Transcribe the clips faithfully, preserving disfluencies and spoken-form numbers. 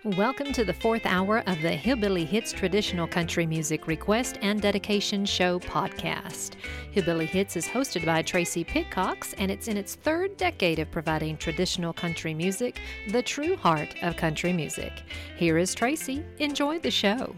Welcome to the fourth hour of the Hillbilly Hits Traditional Country Music Request and Dedication Show podcast. Hillbilly Hits is hosted by Tracy Pitcox, and it's in its third decade of providing traditional country music, the true heart of country music. Here is Tracy. Enjoy the show.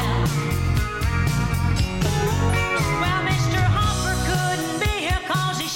Well, Mister Hopper couldn't be here 'cause he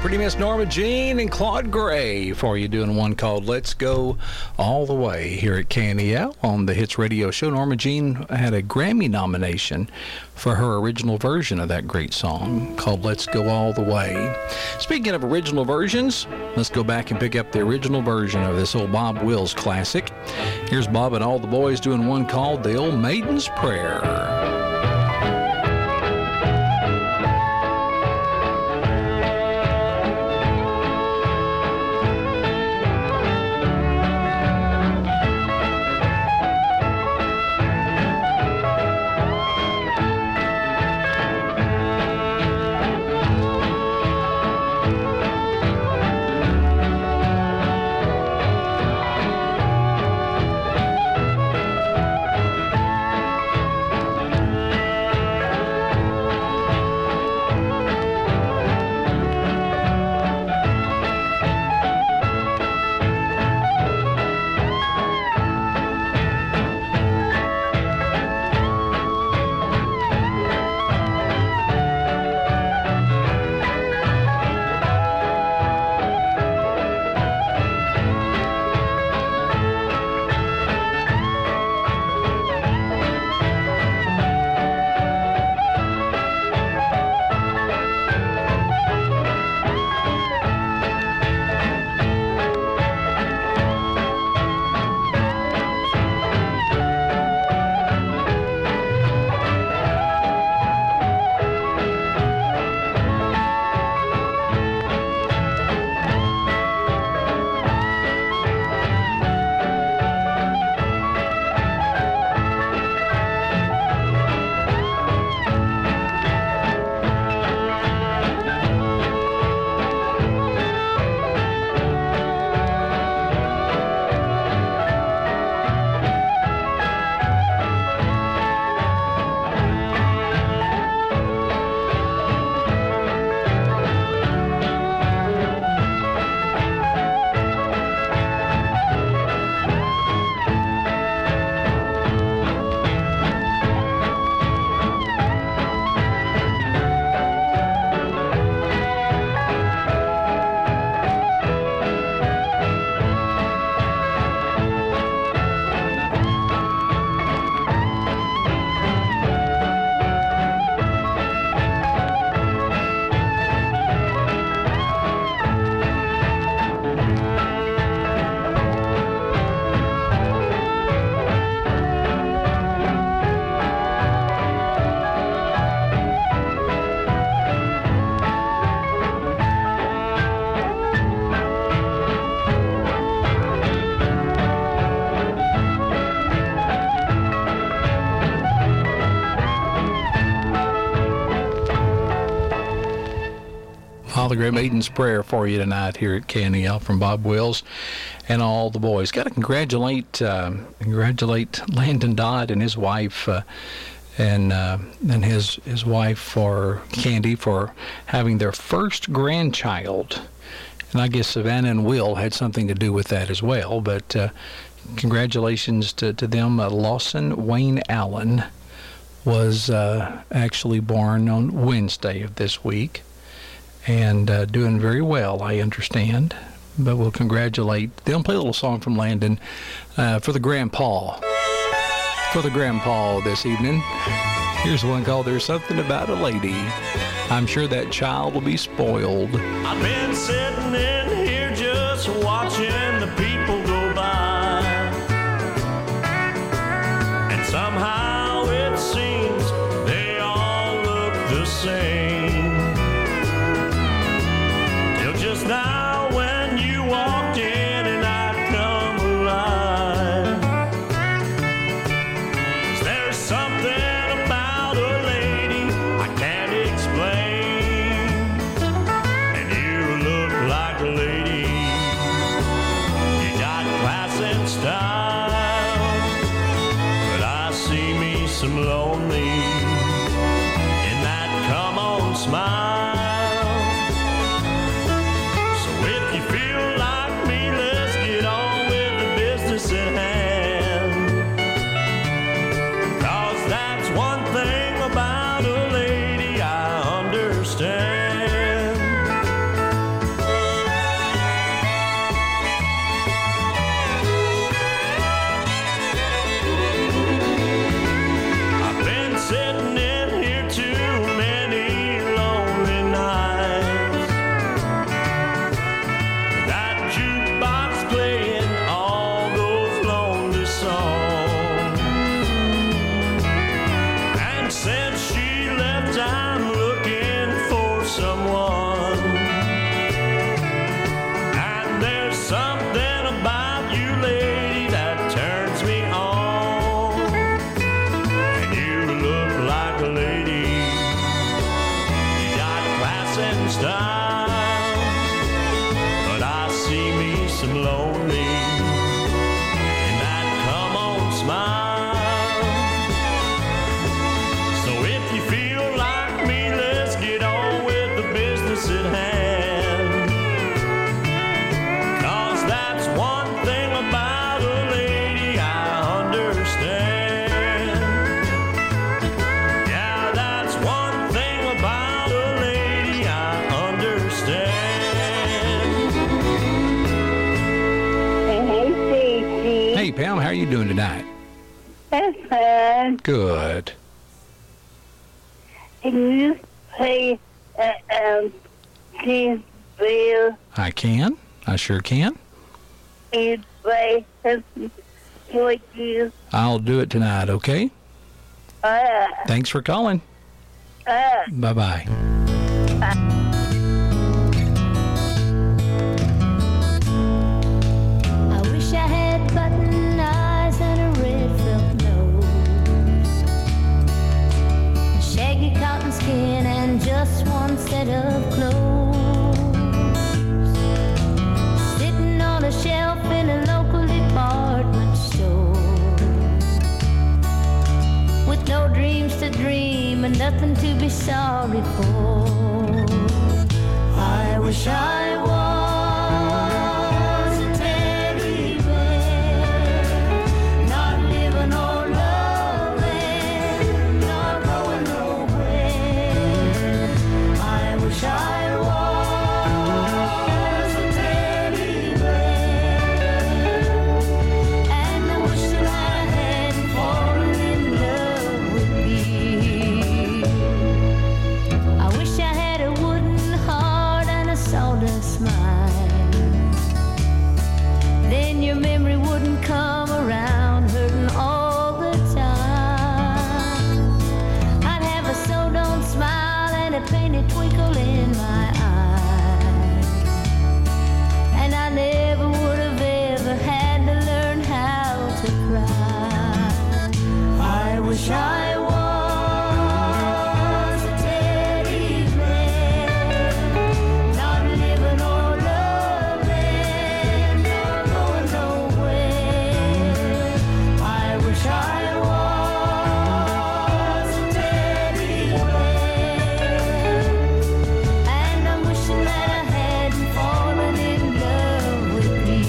Pretty Miss Norma Jean and Claude Gray for you, doing one called Let's Go All the Way here at K N E L on the Hits Radio Show. Norma Jean had a Grammy nomination for her original version of that great song called Let's Go All the Way. Speaking of original versions, let's go back and pick up the original version of this old Bob Wills classic. Here's Bob and all the boys doing one called The Old Maiden's Prayer. The Great Maiden's Prayer for you tonight here at K N E L from Bob Wills and all the boys. Got to congratulate uh, congratulate Landon Dodd and his wife uh, and uh, and his his wife for Candy for having their first grandchild. And I guess Savannah and Will had something to do with that as well. But uh, congratulations to, to them. Uh, Lawson Wayne Allen was uh, actually born on Wednesday of this week. And uh, doing very well, I understand. But we'll congratulate them. Play a little song from Landon uh, for the grandpa. For the grandpa this evening. Here's one called There's Something About a Lady. I'm sure that child will be spoiled. I've been sitting in here just watching the people go by. And somehow it seems they all look the same. Just now when you walked in and I come alive. There's something about a lady I can't explain. And you look like a lady. You got class and style. But I see me some lonely in that come on are you doing tonight? That's fine. Good. Can you play uh, um, James Bill? I can. I sure can. And play something for you? I'll do it tonight, okay? Uh, Thanks for calling. uh. Bye-bye. I wish I had button eyes and a red felt nose, a shaggy cotton skin and just one set of clothes, sitting on a shelf in a local department store, with no dreams to dream and nothing to be sorry for. I wish I was a teddy bear, not living or loving, not going nowhere. I wish I was a teddy bear, and I wish that I hadn't fallen in love with me. I wish I had a wooden heart and a sawdust smile. Then your memory wouldn't come around hurting all the time. I'd have a so-don't smile and a painted twinkle in my eye, and I never would have ever had to learn how to cry. I wish I was a teddy bear, not living or loving, not going nowhere. I wish I was a teddy bear, and I'm wishing that I hadn't fallen in love with me.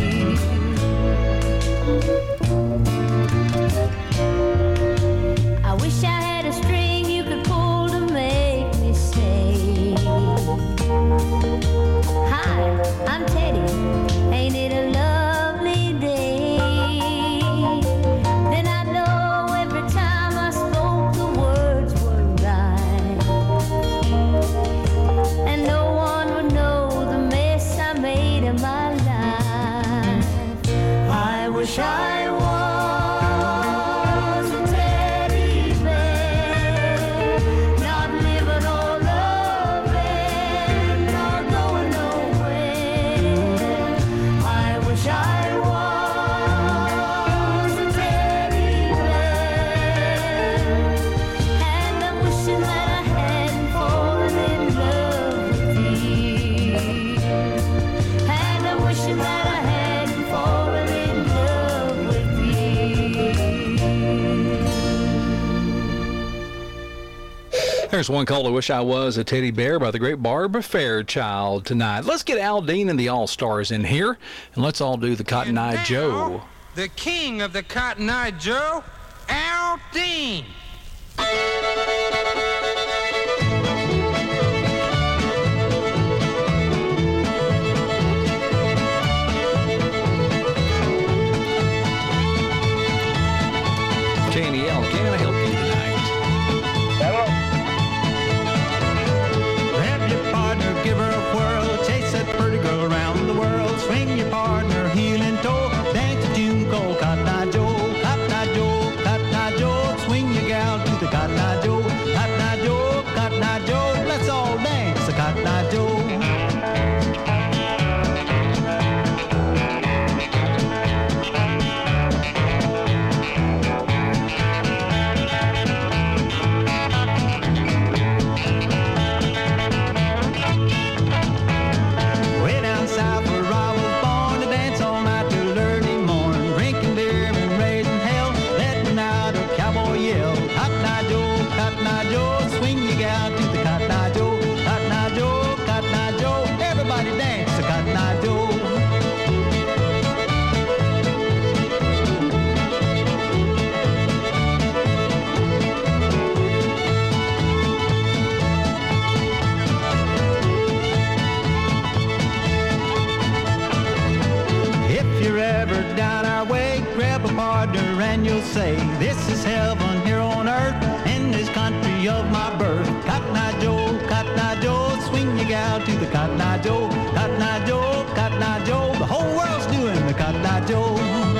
I wish I had a string you could pull to make me say, hi, I'm Teddy, ain't it a lovely day? Then I know every time I spoke the words were right, and no one would know the mess I made of my life. I wish I was a teddy bear, not living or loving, not going nowhere. I wish I was a teddy bear, and I'm wishing that I hadn't fallen in love with thee, and I'm wishing that I hadn't fallen in love with thee. There's one called I Wish I Was a Teddy Bear by the great Barbara Fairchild tonight. Let's get Al Dean and the All-Stars in here, and let's all do the Cotton Eye And Joe. now, the king of the Cotton Eye Joe, Al Dean. K N E L, can I help you tonight? Grab your partner, give her a whirl, chase that pretty girl around the world. Swing your partner, heel and toe, dance a tune called Cotton Eye Joe, Cotton Eye Joe, Cotton Eye Joe. Swing your gal to the Cotton Eye Joe, Cotton Eye Joe, Cotton Eye Joe. Let's all dance the Cotton Eye Joe. Way down south where I was born, to dance all night till early morning, drinking beer and raising hell, letting out a cowboy yell. Cotton Eye Joe, Cotton Eye Joe, swing your gal to the Cotton Eye Joe, Cotton Eye Joe, Cotton Eye Joe. Everybody dance the Cotton Eye Joe. If you're ever down our way, grab a partner and you'll say, this is heaven here on earth, in this country of my birth. Cotton Eye Joe, Cotton Eye Joe, swing your gal to the Cotton Eye Joe. Cotton Eye Joe, Cotton Eye Joe, the whole world's doing the Cotton Eye Joe.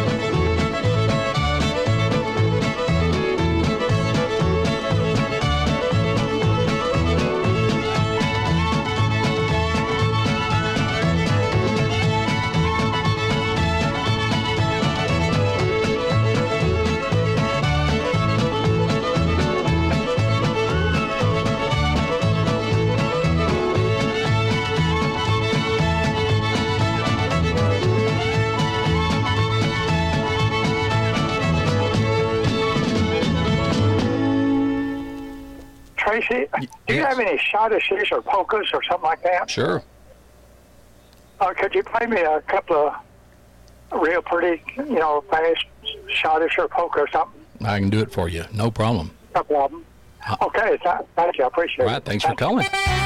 Tracy, do you Yes. have any schottisches or polkas or something like that? Sure. Uh, could you play me a couple of real pretty, you know, fast schottish or polka or something? I can do it for you. No problem. No problem. Okay, th- thank you. I appreciate All right. it. Thanks for Thank you. calling.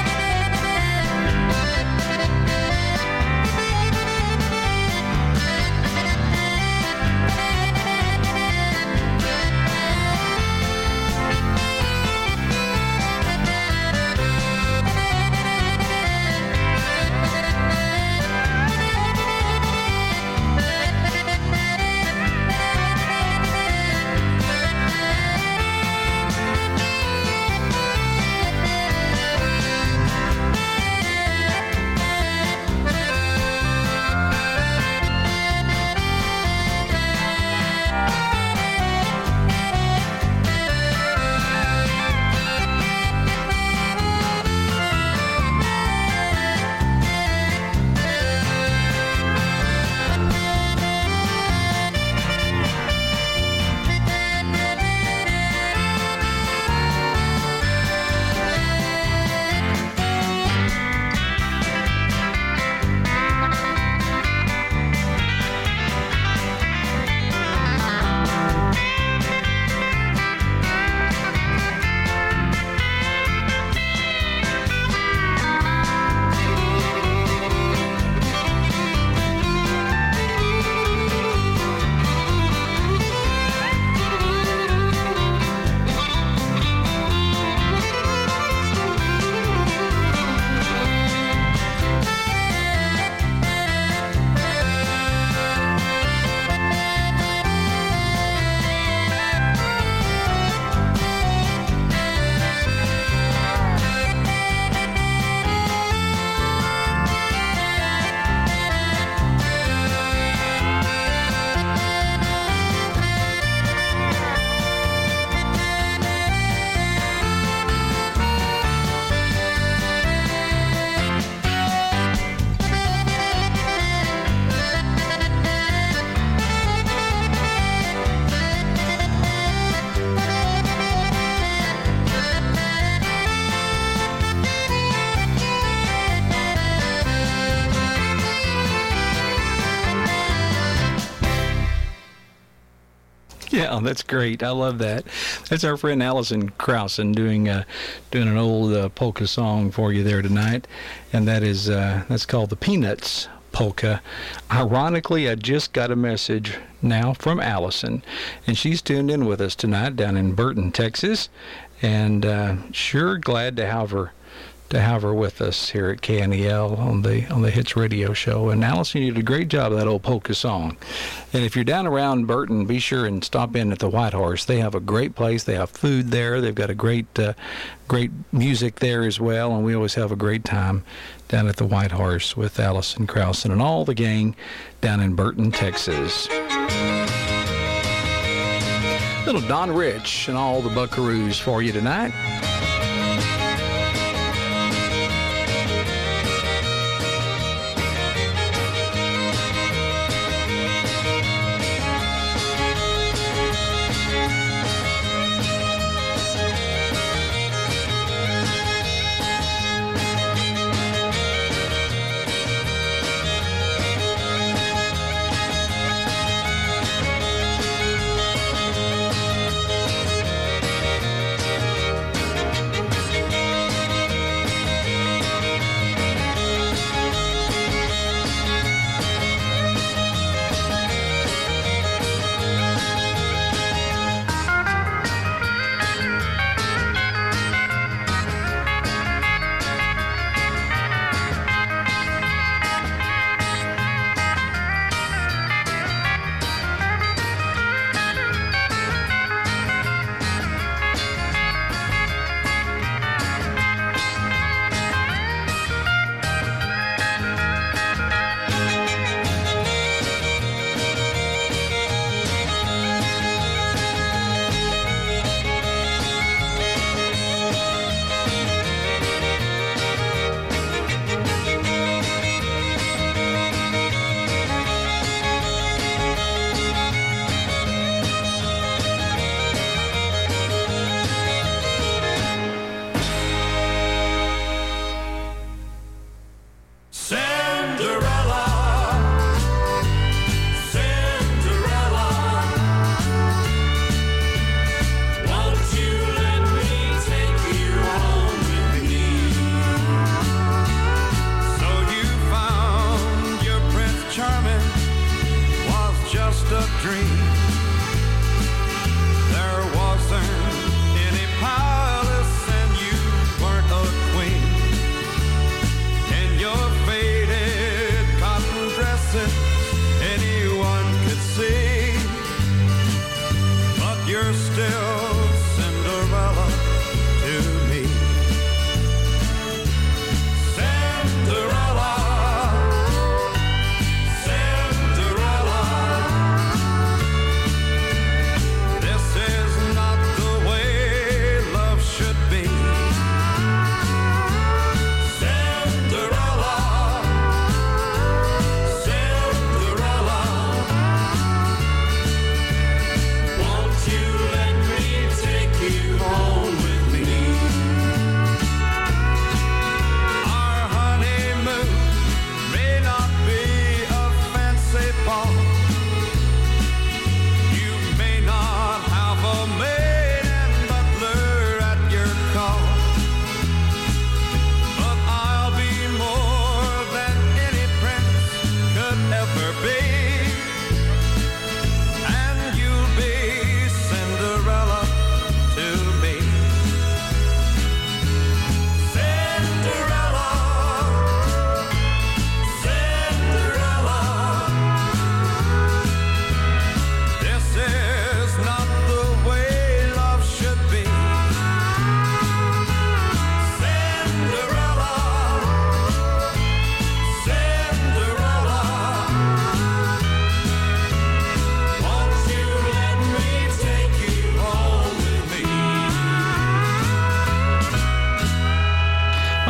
Yeah, that's great. I love that. That's our friend Allison Krausen doing uh, doing an old uh, polka song for you there tonight, and that is uh, that's called the Peanuts Polka. Ironically, I just got a message now from Allison, and she's tuned in with us tonight down in Burton, Texas, and uh, sure glad to have her to have her with us here at K N E L on the on the Hits Radio Show. And Allison, you did a great job of that old polka song. And if you're down around Burton, be sure and stop in at the White Horse. They have a great place. They have food there. They've got a great uh, great music there as well. And we always have a great time down at the White Horse with Allison Krausen and all the gang down in Burton, Texas. Little Don Rich and all the Buckaroos for you tonight.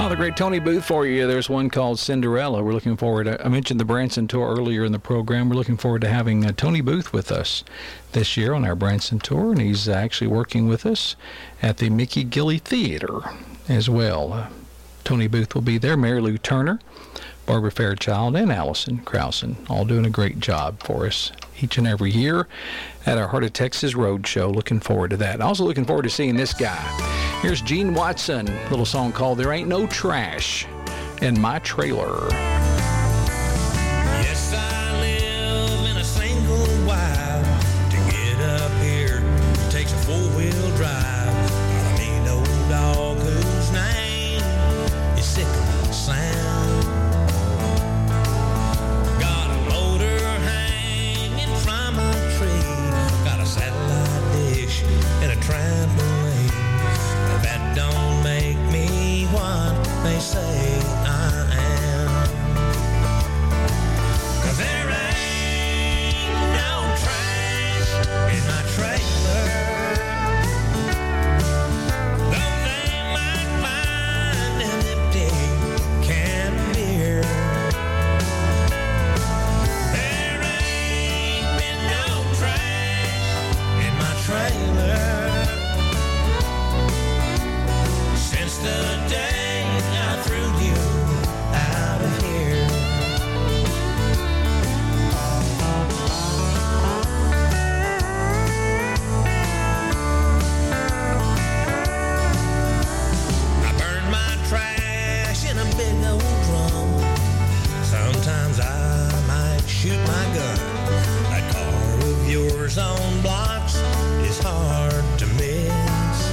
Oh, the great Tony Booth for you. There's one called Cinderella. We're looking forward to, I mentioned the Branson Tour earlier in the program. We're looking forward to having uh, Tony Booth with us this year on our Branson Tour, and he's actually working with us at the Mickey Gilley Theater as well. Uh, Tony Booth will be there. Mary Lou Turner, Barbara Fairchild, and Allison Krausen, all doing a great job for us each and every year at our Heart of Texas Road Show. Looking forward to that. Also looking forward to seeing this guy. Here's Gene Watson, a little song called There Ain't No Trash in My Trailer. Yes, I live in a single wide. To get up here takes a four-wheel drive. Got a mean old dog whose name is Sickle Sam. Got a motor hanging from a tree. Got a satellite dish and a trampoline. That don't make me what they say I am. 'Cause there ain't no trash in my trailer. Though they might find an empty can of beer. There ain't been no trash in my trailer since the day I threw you out of here. I burn my trash in a big old drum. Sometimes I might shoot my gun. That car of yours on blocks is hard to miss.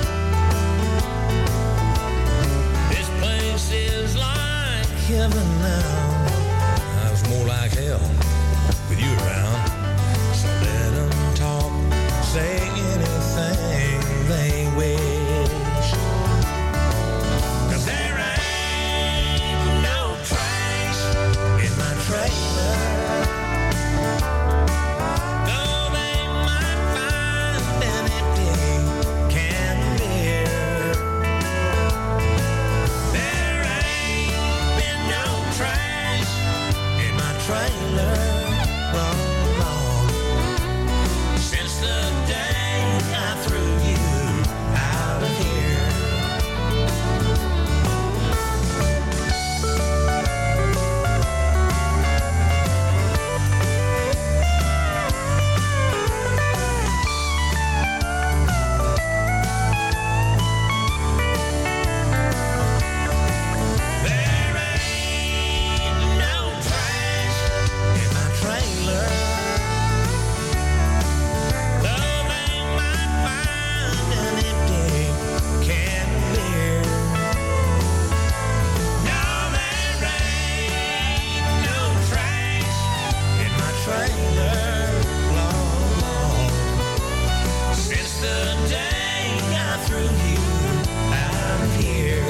This place is like heaven now. I was more like hell with you around. So let them talk, say anything they wish. 'Cause there ain't no trash in my trailer. Though they might find an empty can of beer. There ain't been no trash in my trailer, long, long, since the day I threw you out of here. There ain't no trash in my trailer. Though they might find an empty can of beer. No, there ain't no trash in my trailer, long, long, since the day I threw you out of here.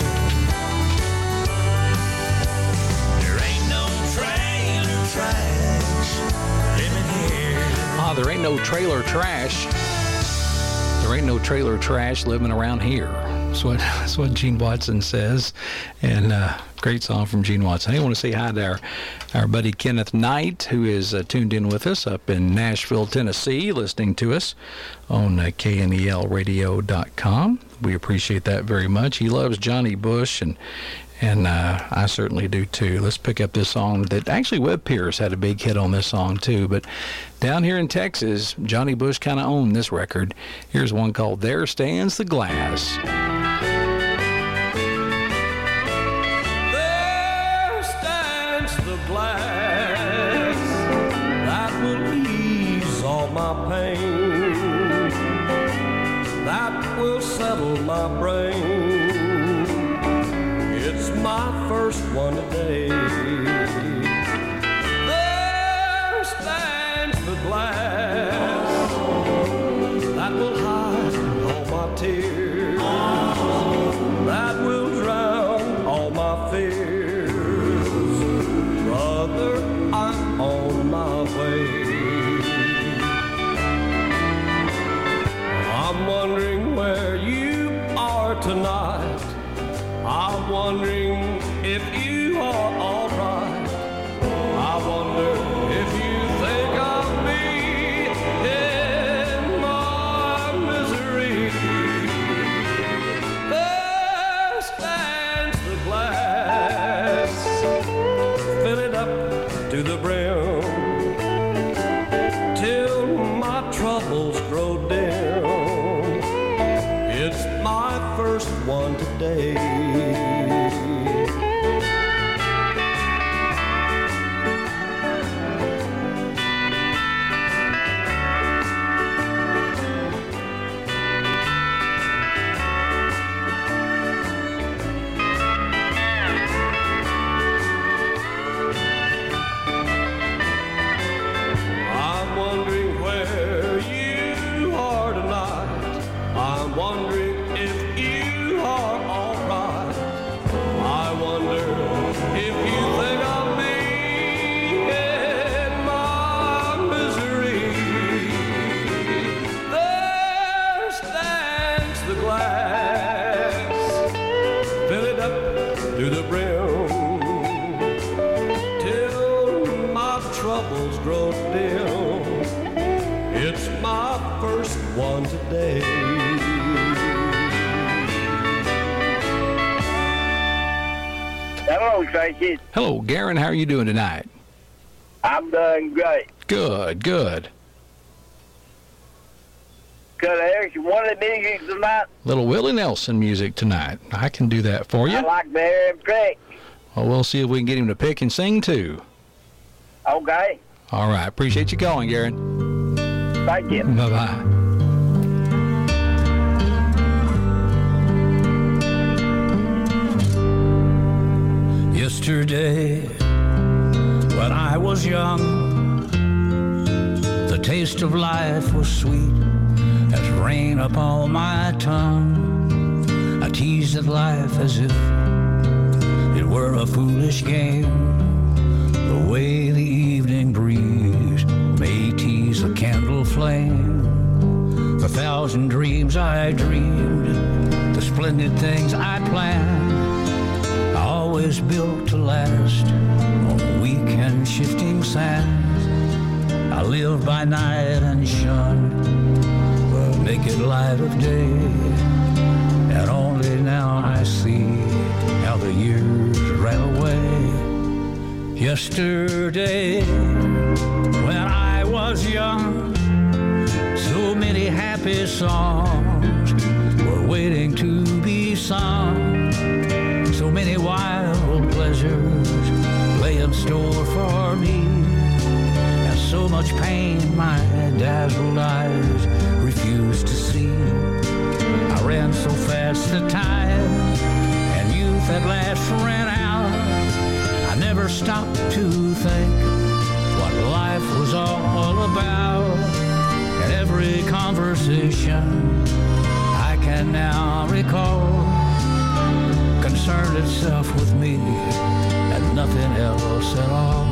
There ain't no trailer trash living here. Ah, there ain't no trailer trash. There ain't no trailer trash living around here. That's what, that's what Gene Watson says. And uh, great song from Gene Watson. I want to say hi to our, our buddy Kenneth Knight, who is uh, tuned in with us up in Nashville, Tennessee, listening to us on uh, K N E L radio dot com. We appreciate that very much. He loves Johnny Bush, and and uh, I certainly do too. Let's pick up this song that actually Webb Pierce had a big hit on this song too, but down here in Texas, Johnny Bush kind of owned this record. Here's one called There Stands the Glass. There stands the glass that will ease all my pain, that will settle my brain. It's my first one today. There stands the glass that will hide all my tears, that will drown all my fears. Brother, I'm on my way. I'm wondering where you are tonight. I'm wondering if you are alright. I wonder if you think of me in my misery. There stands the glass, fill it up to the brim, till my troubles grow dim. It's my first one today. I'm wondering where you are tonight. I'm wondering if you are alright. I wonder if you think of me in my misery. There stands the glass, fill it up to the brim, till my troubles grow dim. It's my first one today. Hello, Tracy. Hello, Garen. How are you doing tonight? I'm doing great. Good, good. Could I hear you one of the music tonight? Little Willie Nelson music tonight. I can do that for you. I like to hear him pick. Well, we'll see if we can get him to pick and sing too. Okay. All right. Appreciate you calling, Garen. Thank you. Bye-bye. Yesterday, when I was young, the taste of life was sweet as rain upon my tongue. I teased at life as if it were a foolish game, the way the evening breeze may tease a candle flame. The thousand dreams I dreamed, the splendid things I planned, always built to last on weak and shifting sands. I lived by night and shunned the naked light of day, and only now I see how the years ran away. Yesterday, when I was young, so many happy songs were waiting to be sung. So many wild pleasures lay in store for me, and so much pain my dazzled eyes refused to see. I ran so fast that time and youth at last ran out. I never stopped to think what life was all about, and every conversation I can now recall concerned itself with me and nothing else at all.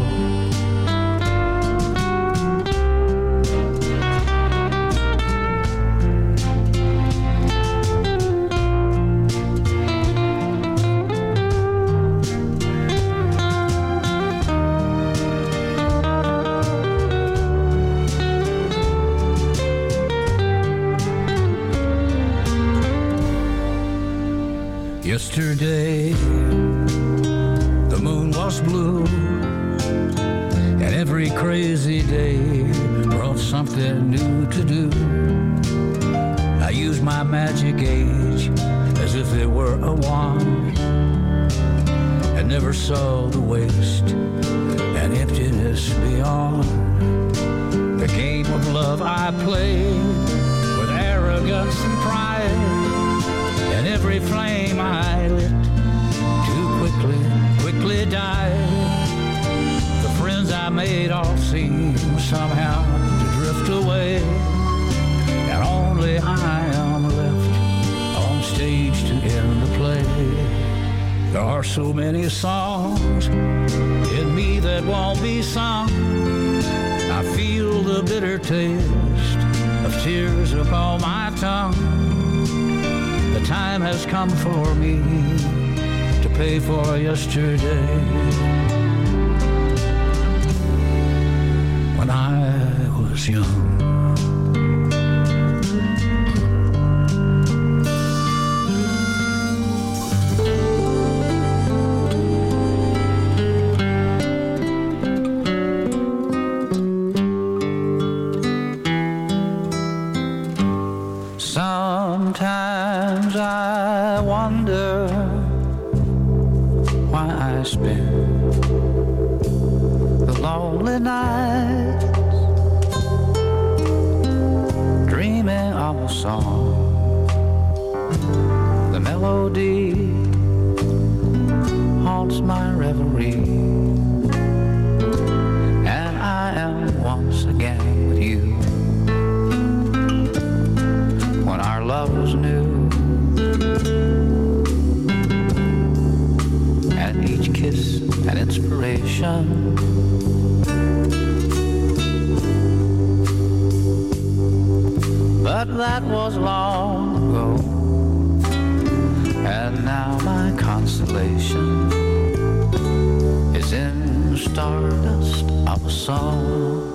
Yesterday, the moon was blue, and every crazy day brought something new to do. I used my magic age as if it were a wand, and never saw the waste and emptiness beyond. The game of love I played with arrogance and pride, and every flame I lit too quickly, quickly died. The friends I made all seem somehow to drift away, and only I am left on stage to end the play. There are so many songs in me that won't be sung. I feel the bitter taste of tears upon my tongue. The time has come for me pay for yesterday. When I was young. Sometimes I wonder why I spend the lonely nights dreaming of a song. The melody haunts my reverie, and I am once again with you. When our love was new, and each kiss an inspiration. But that was long ago, and now my consolation is in the stardust of a song.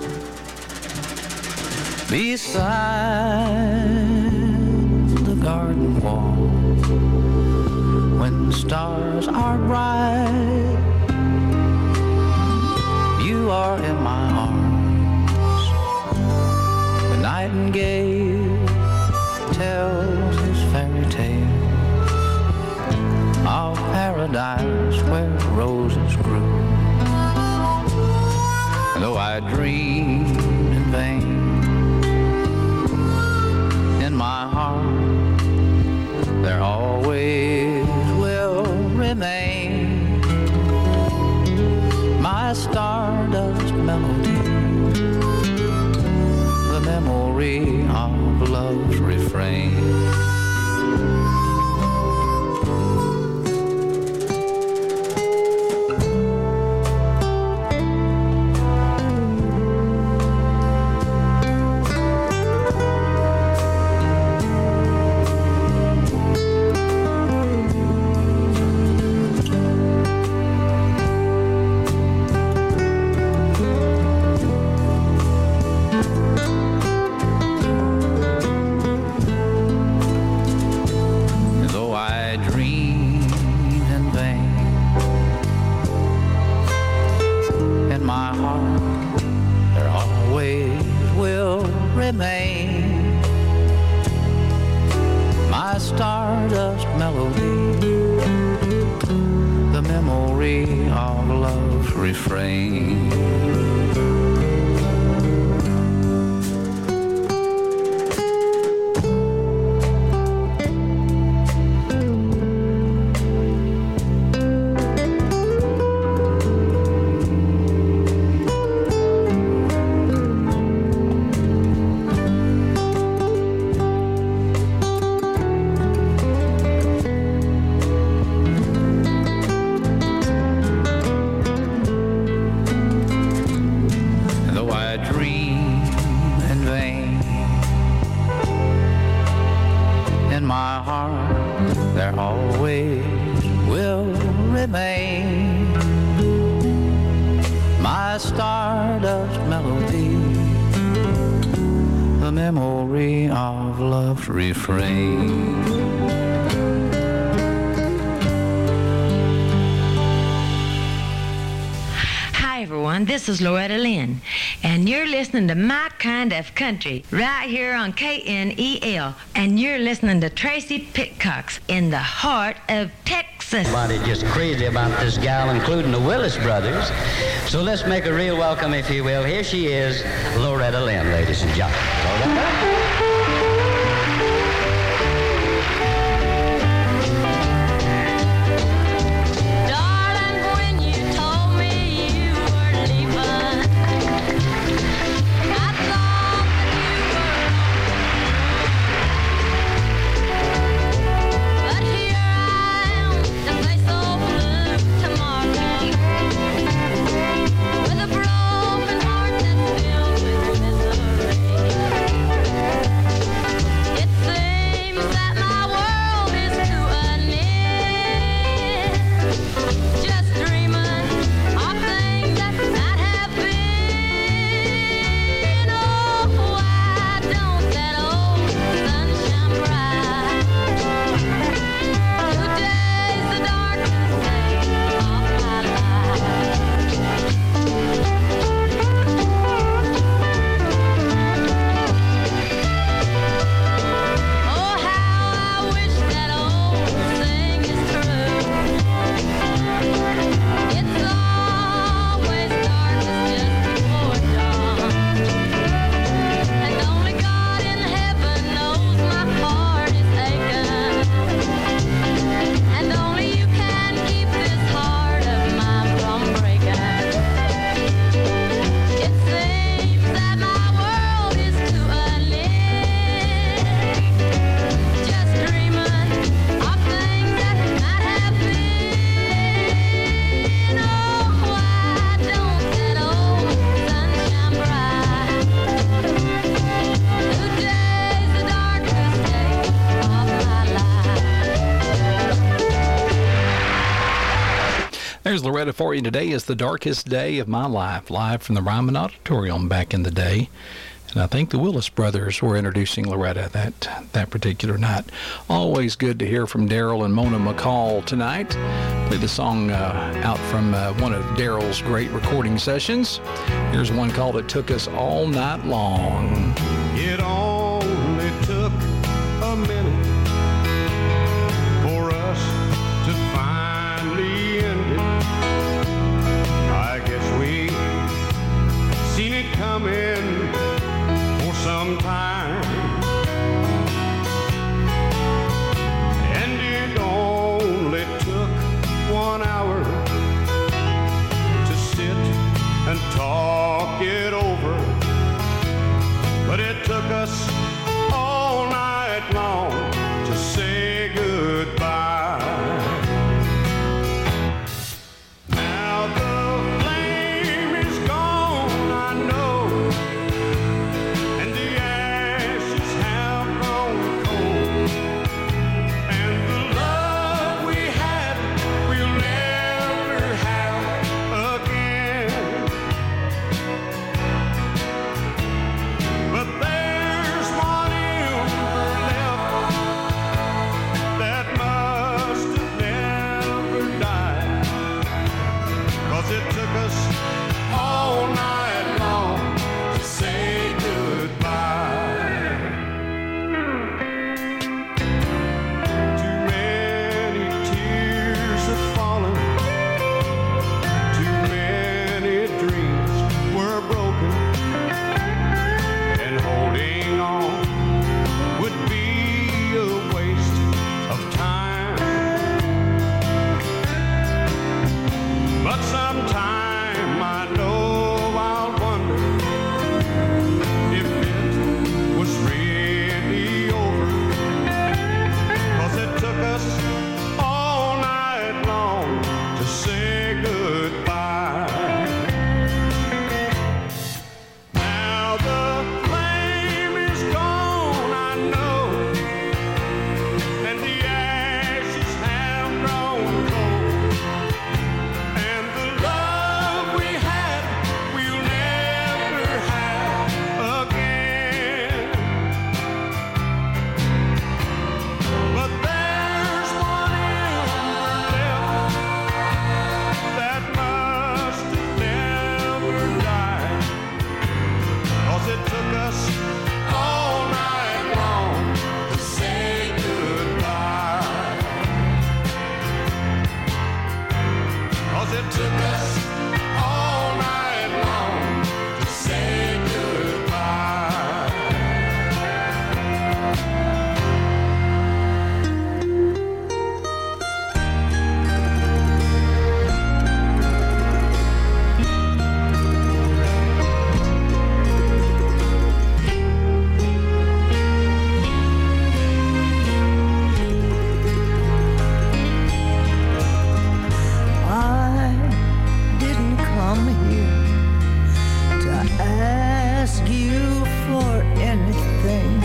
Beside the garden wall, when the stars are bright, you are in my arms. The nightingale tells his fairy tale of paradise where roses grew. And though I dreamed in vain, in my heart there always will remain my stardust melody, the memory of love's refrain. This is Loretta Lynn, and you're listening to My Kind of Country right here on K N E L, and you're listening to Tracy Pitcox in the heart of Texas. Everybody just crazy about this gal, including the Willis brothers. So let's make her real welcome, if you will. Here she is, Loretta Lynn, ladies and gentlemen. Loretta. With a broken heart that's filled with misery. There's Loretta for you today. Is the darkest day of my life, live from the Ryman Auditorium back in the day. And I think the Willis brothers were introducing Loretta that that particular night. Always good to hear from Daryl and Mona McCall tonight. Played the song uh, out from uh, one of Daryl's great recording sessions. Here's one called It Took Us All Night Long. It only took a minute for us to finally end it. I guess we seen it coming for some time, and it only took one hour to sit and talk it over, but it took us all night long to say goodbye. Now the flame is gone, I know, and the ashes have grown cold, and the love we had we'll never have again. But there's one ember left that must have never died, 'cause it took us all night long to say goodbye. Too many tears have fallen, too many dreams were broken, and holding on would be a waste of time. But sometime I know I'll wonder if it was really over, 'cause it took us all night long to say goodbye. Now the flame is gone, I know, and the ashes have grown cold, and the love we had we'll never have again. But there's one ember left that must have never died, 'cause it took us all night long to say goodbye. 'Cause it took us all night long to say goodbye. I didn't come here to ask you for anything.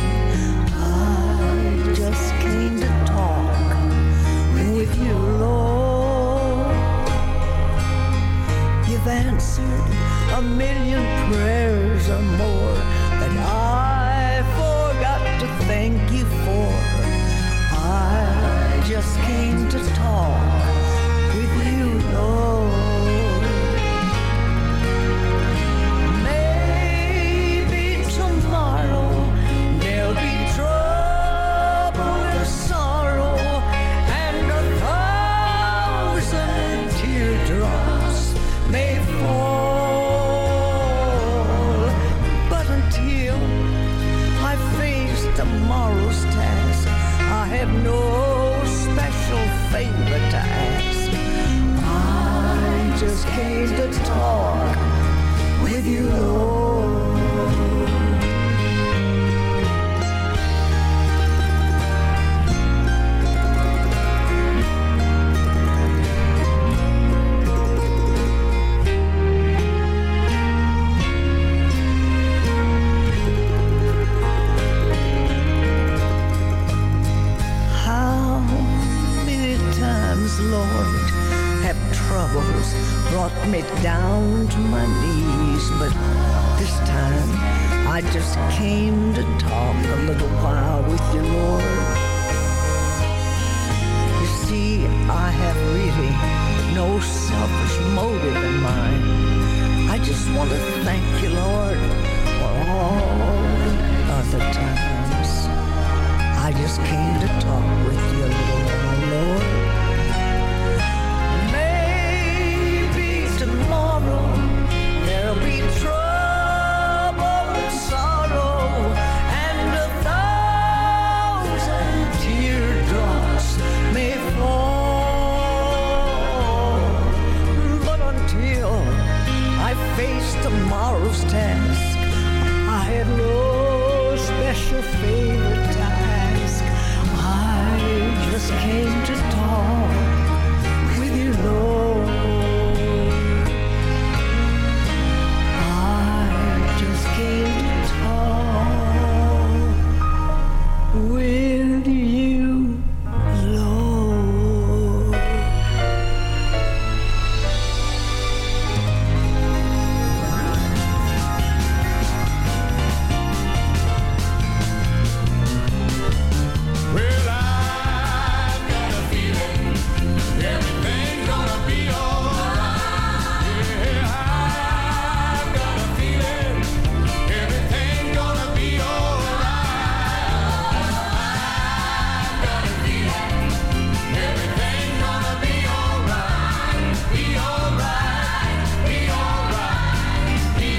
I just came to talk with you, Lord. You've answered a million prayers or more that I forgot to thank you for. I just came to talk with you, Lord. Maybe tomorrow there'll be trouble or sorrow, and a thousand teardrops may fall. But until I face tomorrow's task, I have no special favor to ask. I just came to talk with you, Lord. How many times, Lord, have trouble troubles brought me down to my knees, but this time I just came to talk a little while with you, Lord. You see, I have really no selfish motive in mind. I just want to thank you, Lord, for all the other times I just came to talk with you a little while, Lord. Maybe tomorrow there'll be trouble and sorrow and a thousand teardrops may fall. But until I face tomorrow's task, I have no special favorite task. I just came to talk with you, Lord. I just came to talk with you, Lord. Well, I've got a feeling everything's gonna be alright. Yeah, I've got a feeling everything's gonna be alright. I've got a feeling everything's gonna be alright. Be alright. Be alright. Be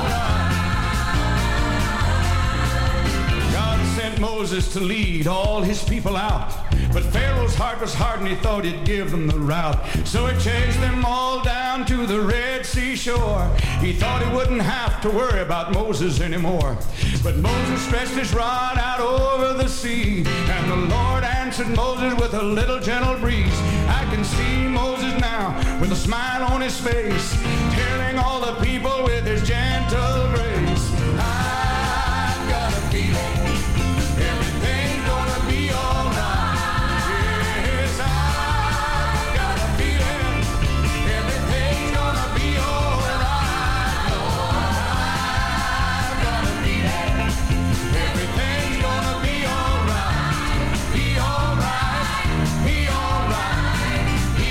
alright. God sent Moses to lead all his people out. But Pharaoh's heart was hard and he thought he'd give them the route. So he chased them all down to the Red Sea shore. He thought he wouldn't have to worry about Moses anymore. But Moses stretched his rod out over the sea, and the Lord answered Moses with a little gentle breeze. I can see Moses now with a smile on his face, telling all the people with his gentle grace. I've got a feeling everything's gonna be alright. Yes, I've got a feeling everything's gonna be alright. I've got a feeling everything's gonna be alright. Be alright. Be alright. Be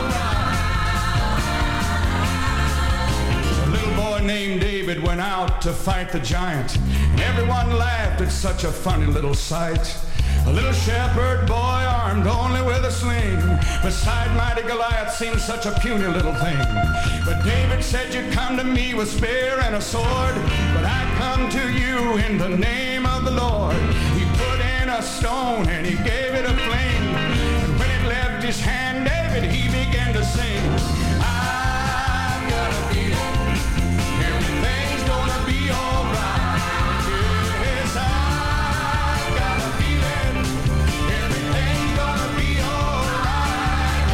alright. A little boy named David went out to fight the giant. Everyone laughed at such a funny little sight. A little shepherd boy armed only with a sling beside mighty Goliath seemed such a puny little thing. But David said, you come to me with spear and a sword, but I come to you in the name of the Lord. He put in a stone and he gave it a fling, and when it left his hand, David, he began to sing. I've got a feeling everything's gonna be alright. Yes, I've got a feeling everything's gonna be alright.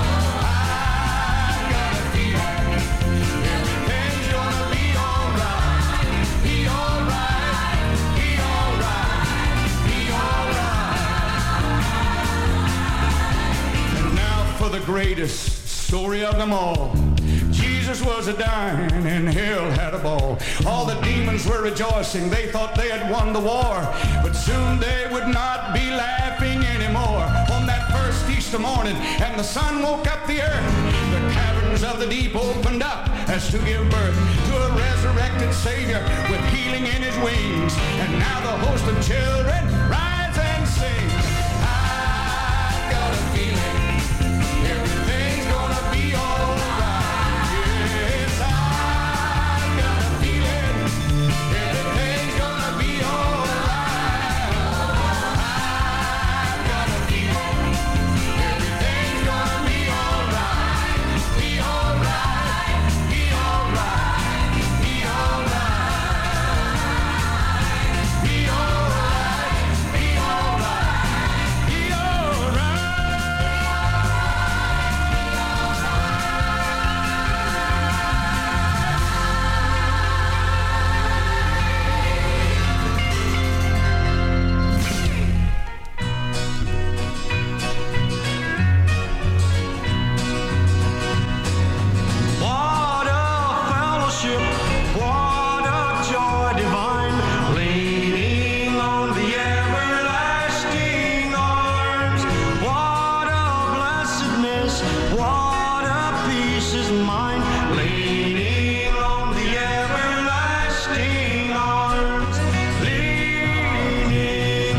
I've got a feeling everything's gonna be alright. Be alright. Be alright. Be alright. And now for the greatest story of them all. Jesus was a-dying and hell had a ball. All the demons were rejoicing. They thought they had won the war. But soon they would not be laughing anymore. On that first Easter morning, and the sun woke up the earth, the caverns of the deep opened up as to give birth to a resurrected Savior with healing in his wings. And now the host of children rise and sing. I've got a feeling everything's gonna be alright. Yes, I've got a feeling everything's gonna be alright. I've got a feeling everything's gonna be alright. Be alright. Be alright. Be alright. Be alright. Be mine, leaning on the everlasting arms, leaning,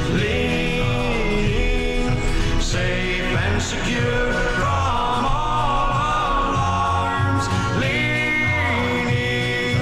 leaning, safe and secure from all alarms, leaning,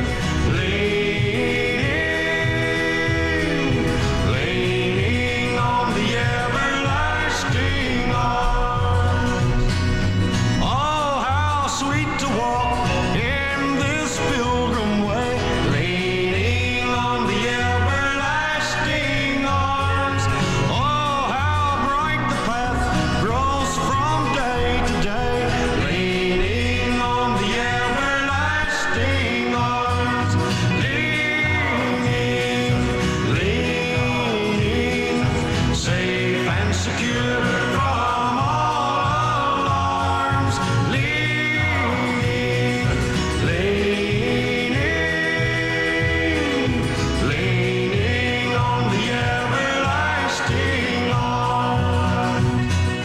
leaning, leaning on the everlasting arms. Oh, how sweet to walk in this pilgrim way, leaning on the everlasting arms. Oh, how bright the path grows from day to day, leaning on the everlasting arms, leaning, leaning, safe and secure from all alarms, leaning, leaning, leaning on the everlasting arms.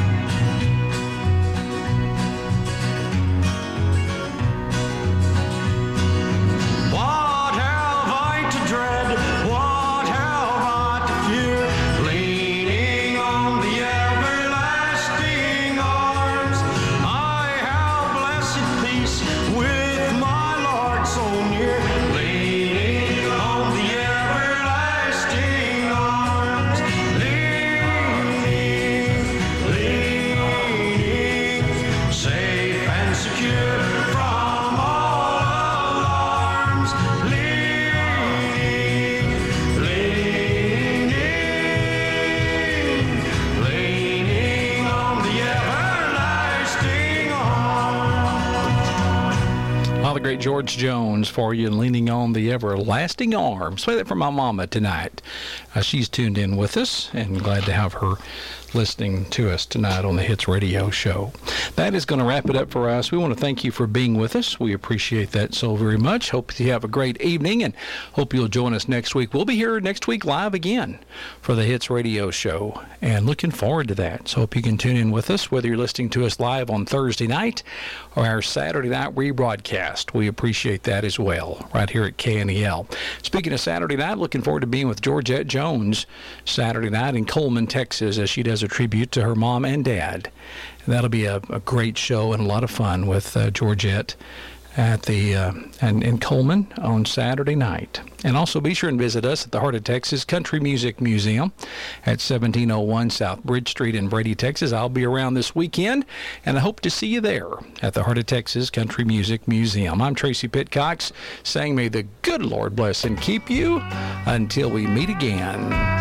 What have I to dread? What have I to fear? Leaning on the everlasting arms, I have blessed peace with my Lord so near. Leaning on the everlasting arms, leaning, leaning, safe and secure from all alarms, leaning, leaning, leaning on the everlasting arms. Well, the great George Jones for you, leaning on the everlasting arms. Play that for my mama tonight. Uh, she's tuned in with us, and glad to have her listening to us tonight on the Hits Radio Show. That is going to wrap it up for us. We want to thank you for being with us. We appreciate that so very much. Hope you have a great evening, and hope you'll join us next week. We'll be here next week live again for the Hits Radio Show, and looking forward to that. So hope you can tune in with us, whether you're listening to us live on Thursday night or our Saturday night rebroadcast. We appreciate that as well, right here at K N E L. Speaking of Saturday night, looking forward to being with Georgette Jones Saturday night in Coleman, Texas, as she does a tribute to her mom and dad. And that'll be a, a great show and a lot of fun with uh, Georgette at the uh, and in Coleman on Saturday night. And also be sure and visit us at the Heart of Texas Country Music Museum at seventeen oh one South Bridge Street in Brady, Texas. I'll be around this weekend, and I hope to see you there at the Heart of Texas Country Music Museum. I'm Tracy Pitcox, saying may the good Lord bless and keep you until we meet again.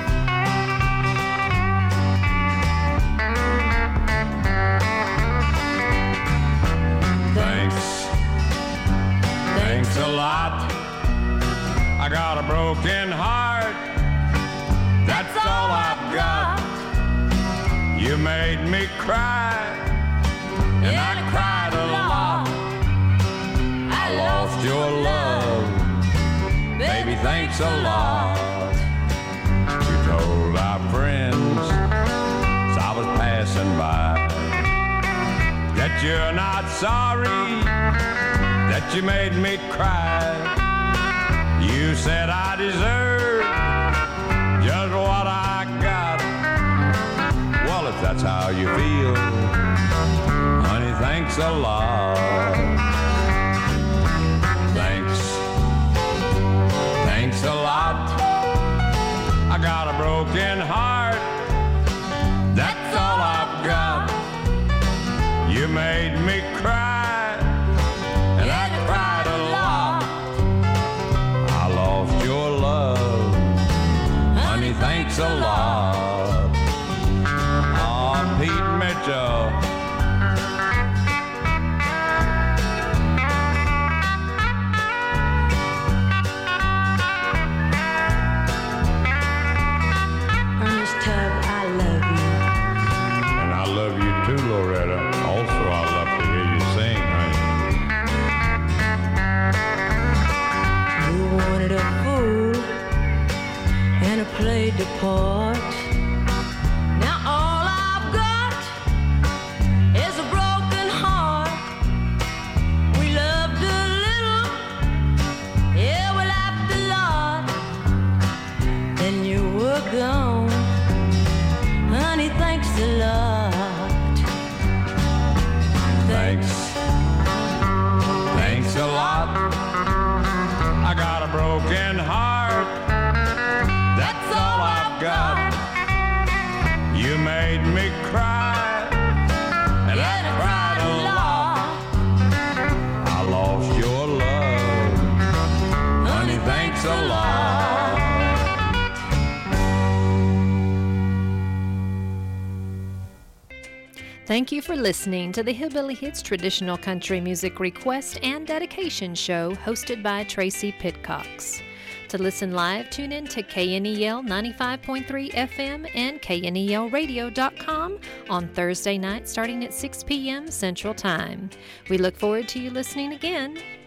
Thanks a lot. I got a broken heart. That's all I've got. You made me cry, and I cried a lot. I lost your love, baby. Thanks a lot. You told our friends as I was passing by that you're not sorry that you made me cry. You said I deserve just what I got. Well, if that's how you feel, honey, thanks a lot. Thanks, thanks a lot. I got a broken heart, that's all I've got. You made me cry, and I cried a lot. I lost your love, honey, thanks a lot. Oh, Pete Mitchell. Ernest Tubb, I love you. And I love you too, Loretta. Also, I love to hear you sing. thanks. Thanks a lot. I got a broken heart. That's all I've got. You made me cry, and I cried a lot. I lost your love, honey, thanks a lot. Thank you for listening to the Hillbilly Hits Traditional Country Music Request and Dedication Show hosted by Tracy Pitcox. To listen live, tune in to K N E L ninety-five point three F M and K N E L radio dot com on Thursday night starting at six p.m. Central Time. We look forward to you listening again.